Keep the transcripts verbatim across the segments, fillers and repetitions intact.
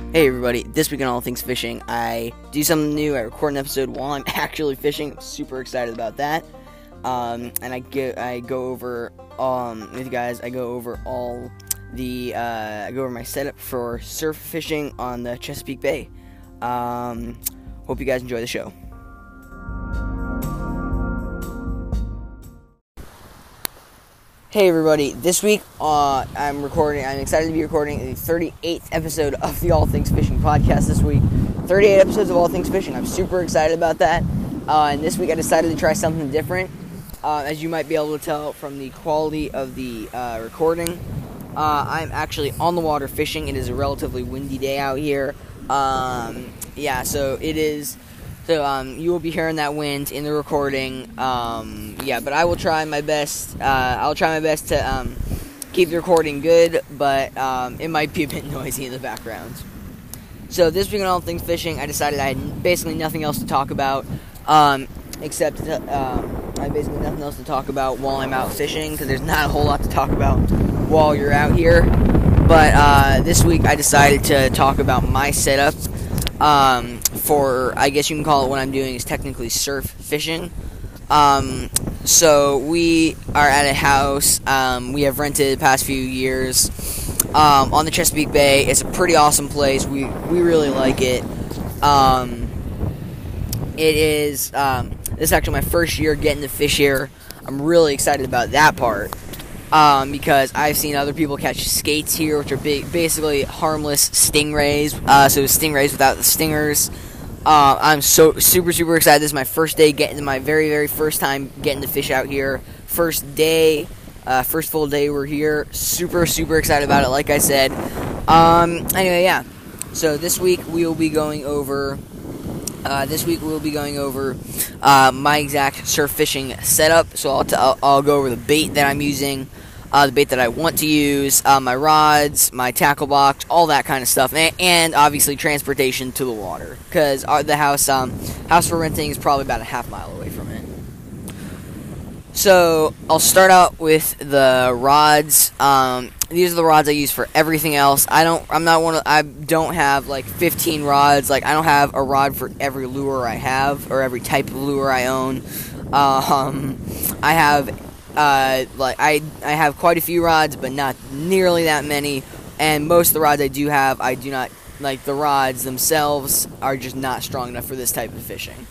Hey everybody, this week on All Things Fishing, I do something new. I record an episode while I'm actually fishing. I'm super excited about that. Um, and I go, I go over, um, with you guys, I go over all the, uh, I go over my setup for surf fishing on the Chesapeake Bay. Um, hope you guys enjoy the show. Hey everybody, this week uh, I'm recording, I'm excited to be recording the thirty-eighth episode of the All Things Fishing podcast this week. thirty-eight episodes of All Things Fishing, I'm super excited about that. Uh, and this week I decided to try something different. Uh, as you might be able to tell from the quality of the uh, recording, uh, I'm actually on the water fishing. It is a relatively windy day out here. Um, yeah, so it is... So, um, you will be hearing that wind in the recording, um, yeah, but I will try my best, uh, I'll try my best to, um, keep the recording good, but, um, it might be a bit noisy in the background. So, this week on All Things Fishing, I decided I had basically nothing else to talk about, um, except, uh, um, I had basically nothing else to talk about while I'm out fishing, because there's not a whole lot to talk about while you're out here, but, uh, this week I decided to talk about my setup. Um, for, I guess you can call it what I'm doing is technically surf fishing. Um, so we are at a house, um, we have rented the past few years, um, on the Chesapeake Bay. It's a pretty awesome place. We, we really like it. Um, it is, um, this is actually my first year getting to fish here. I'm really excited about that part. Um, because I've seen other people catch skates here, which are big, basically harmless stingrays, uh, so stingrays without the stingers. Uh, I'm so super, super excited. This is my first day getting, my very, very first time getting to fish out here. First day, uh, first full day we're here. Super, super excited about it, like I said. Um, anyway, yeah. So this week we will be going over, uh, this week we'll be going over, uh, my exact surf fishing setup. So I'll, t- I'll, I'll go over the bait that I'm using. Uh, the bait that I want to use, uh, my rods, my tackle box, all that kind of stuff, and, and obviously transportation to the water, because the house um, house we're renting is probably about a half mile away from it. So I'll start out with the rods. Um, these are the rods I use for everything else. I don't. I'm not one of. I don't have like fifteen rods. Like I don't have a rod for every lure I have or every type of lure I own. Um, I have. Uh, like I, I have quite a few rods, but not nearly that many. And most of the rods I do have, I do not like. The rods themselves are just not strong enough for this type of fishing.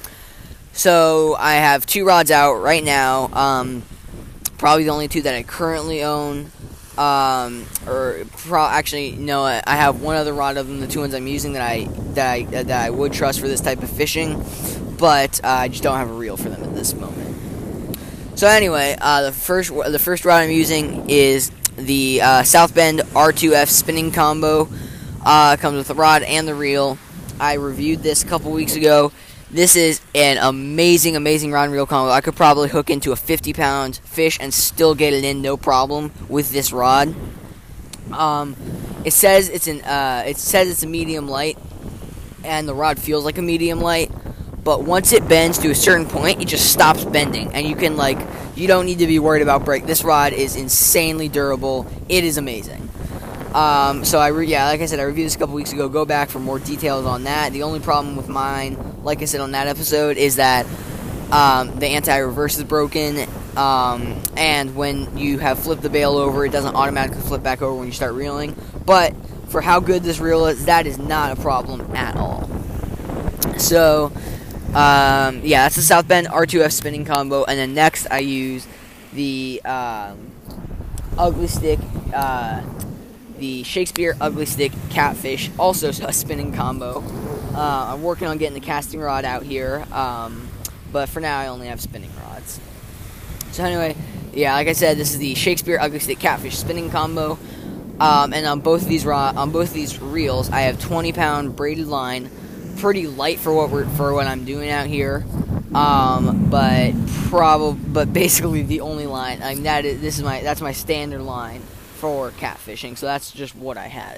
So I have two rods out right now. Um, probably the only two that I currently own. Um, or pro- actually, no, I have one other rod other than the two ones I'm using that I that I that I would trust for this type of fishing, but uh, I just don't have a reel for them at this moment. So anyway, uh, the first the first rod I'm using is the uh, South Bend R two F spinning combo. Uh, comes with the rod and the reel. I reviewed this a couple weeks ago. This is an amazing, amazing rod and reel combo. I could probably hook into a fifty pound fish and still get it in no problem with this rod. Um, it says it's an uh, it says it's a medium light, and the rod feels like a medium light. But once it bends to a certain point, it just stops bending. And you can, like, you don't need to be worried about break. This rod is insanely durable. It is amazing. Um, so, I re- yeah, like I said, I reviewed this a couple weeks ago. Go back for more details on that. The only problem with mine, like I said on that episode, is that um, the anti-reverse is broken. Um, and when you have flipped the bail over, it doesn't automatically flip back over when you start reeling. But for how good this reel is, that is not a problem at all. So... Um, yeah, that's the South Bend R two F spinning combo, and then next I use the um, Ugly Stick, uh, the Shakespeare Ugly Stick Catfish, also a spinning combo. Uh, I'm working on getting the casting rod out here, um, but for now I only have spinning rods. So anyway, yeah, like I said, this is the Shakespeare Ugly Stick Catfish spinning combo, um, and on both of these rod, on both of these reels, I have twenty pound braided line. Pretty light for what we're for what I'm doing out here, um, but probably but basically the only line. I mean that is this is my that's my standard line for catfishing. So that's just what I had.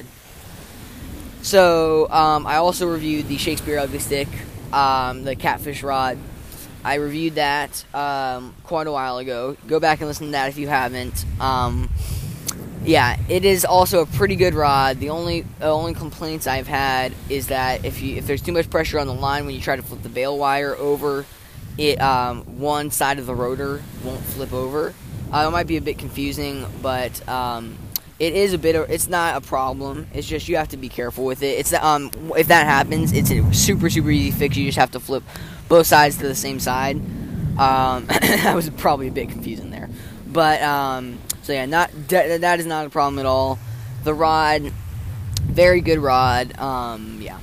So um, I also reviewed the Shakespeare Ugly Stick, um, the catfish rod. I reviewed that um, quite a while ago. Go back and listen to that if you haven't. Um, Yeah, it is also a pretty good rod. The only uh, only complaints I've had is that if you if there's too much pressure on the line when you try to flip the bail wire over, it um, one side of the rotor won't flip over. Uh, it might be a bit confusing, but um, it is a bit of, it's not a problem. It's just you have to be careful with it. It's um if that happens, it's a super super easy fix. You just have to flip both sides to the same side. Um, that was probably a bit confusing there, but um, so yeah, not that, that is not a problem at all. The rod, very good rod. Um, yeah.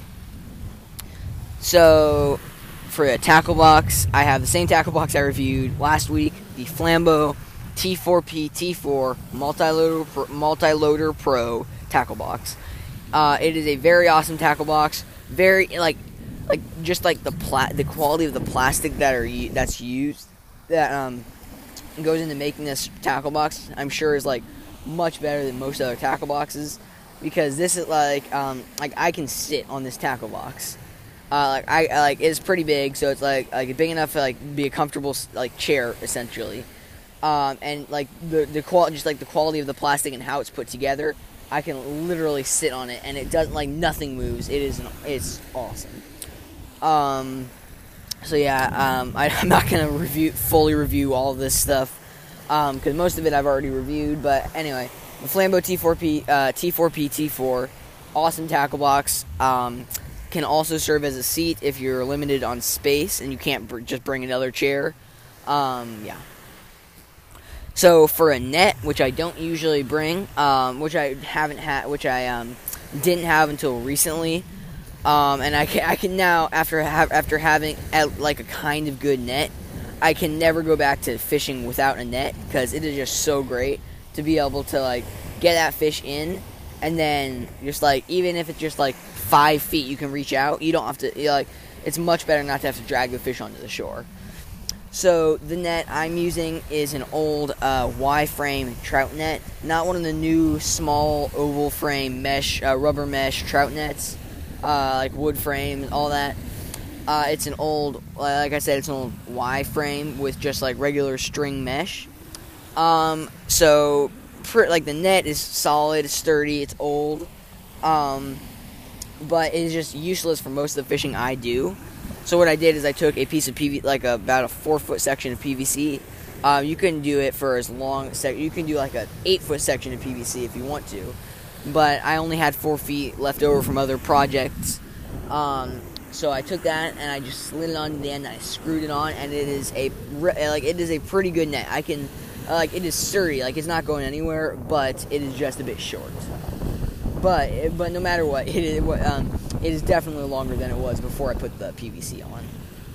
So for a tackle box, I have the same tackle box I reviewed last week, the Flambeau T four P T four Multi-Loader Pro, Multi-Loader Pro tackle box. Uh, it is a very awesome tackle box. Very like, like just like the pla- the quality of the plastic that are that's used that um goes into making this tackle box. I'm sure is like much better than most other tackle boxes because this is like um like I can sit on this tackle box. Uh, like I like it's pretty big, so it's like like big enough to like be a comfortable like chair essentially. Um, and like the the qual just like the quality of the plastic and how it's put together, I can literally sit on it and it doesn't like nothing moves. It is an, it's awesome. Um, so yeah, um, I, I'm not gonna review fully review all of this stuff because um, most of it I've already reviewed. But anyway, the Flambeau T four P uh, T four P T four, awesome tackle box. Um, can also serve as a seat if you're limited on space and you can't br- just bring another chair. Um, yeah. So for a net, which I don't usually bring, um, which I haven't had, which I um, didn't have until recently, um, and I can, I can now after ha- after having a, like a kind of good net, I can never go back to fishing without a net because it is just so great to be able to like get that fish in, and then just like even if it's just like five feet, you can reach out. You don't have to you know, like. It's much better not to have to drag the fish onto the shore. So the net I'm using is an old uh, Y-frame trout net, not one of the new small oval frame mesh, uh, rubber mesh trout nets, uh, like wood frame and all that. Uh, it's an old, like I said, it's an old Y-frame with just like regular string mesh. Um, so pr- like the net is solid, it's sturdy, it's old, um, but it's just useless for most of the fishing I do. So what I did is I took a piece of P V, like a, about a four foot section of P V C. Uh, you can do it for as long. Sec- you can do like a eight foot section of P V C if you want to, but I only had four feet left over from other projects. Um, so I took that and I just slid it on the end. And I screwed it on, and it is a like it is a pretty good net. I can uh, like it is sturdy, like it's not going anywhere, but it is just a bit short. But but no matter what, it is um, it is definitely longer than it was before I put the P V C on.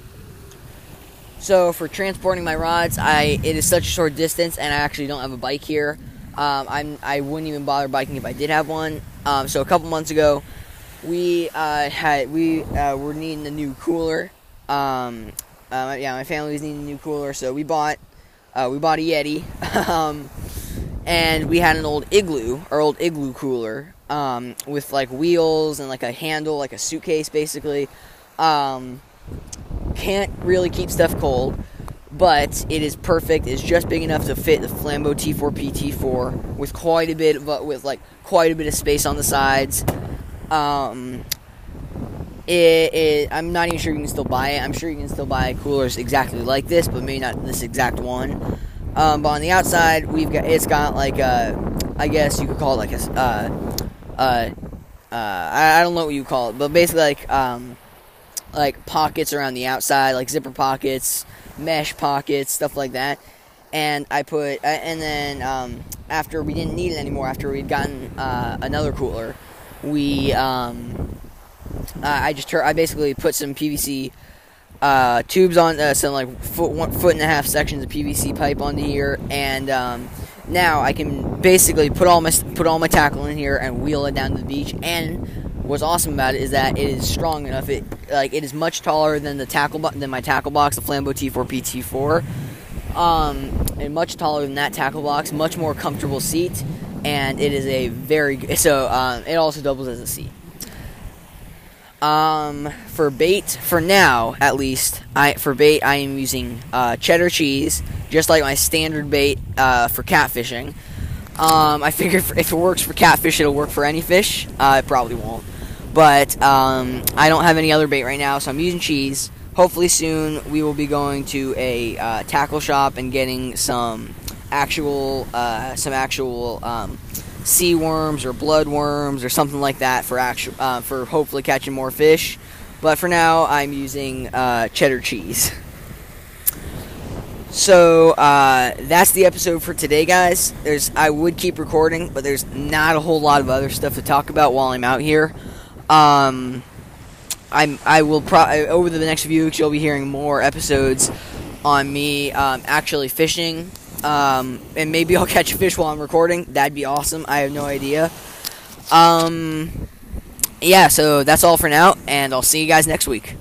So for transporting my rods, I it is such a short distance, and I actually don't have a bike here. Um, I'm I wouldn't even bother biking if I did have one. Um, so a couple months ago, we uh, had we uh, were needing a new cooler. Um, uh, yeah, my family was needing a new cooler, so we bought uh, we bought a Yeti, um, and we had an old Igloo, our old Igloo cooler. Um, with like wheels and like a handle, like a suitcase basically. Um, can't really keep stuff cold, but it is perfect. It's just big enough to fit the Flambeau T four P T four with quite a bit of, with like quite a bit of space on the sides. Um, it, it, I'm not even sure you can still buy it. I'm sure you can still buy coolers exactly like this, but maybe not this exact one. Um, but on the outside, we've got it's got like a, I guess you could call it like a. Uh, Uh, uh, I, I don't know what you call it, but basically like, um, like pockets around the outside, like zipper pockets, mesh pockets, stuff like that. And I put, uh, and then, um, after we didn't need it anymore, after we'd gotten, uh, another cooler, we, um, uh, I just, tur- I basically put some P V C, uh, tubes on, uh, some like foot, one foot and a half sections of P V C pipe onto here, and, um, now I can basically put all my put all my tackle in here and wheel it down to the beach. And what's awesome about it is that it is strong enough. It like it is much taller than the tackle bo- than my tackle box, the Flambeau T four P T four, um, and much taller than that tackle box. Much more comfortable seat, and it is a very so. Um, it also doubles as a seat. Um, for bait, for now at least, I for bait I am using uh, cheddar cheese, just like my standard bait uh, for catfishing. Um, I figure if, if it works for catfish, it'll work for any fish. Uh, it probably won't. But um, I don't have any other bait right now, so I'm using cheese. Hopefully soon we will be going to a uh, tackle shop and getting some actual, uh, some actual um, sea worms or blood worms or something like that for actual, uh, for hopefully catching more fish. But for now, I'm using uh, cheddar cheese. So uh, that's the episode for today, guys. There's I would keep recording, but there's not a whole lot of other stuff to talk about while I'm out here. Um, I'm I will pro- over the next few weeks you'll be hearing more episodes on me um, actually fishing, um, and maybe I'll catch a fish while I'm recording. That'd be awesome. I have no idea. Um, yeah, so that's all for now, and I'll see you guys next week.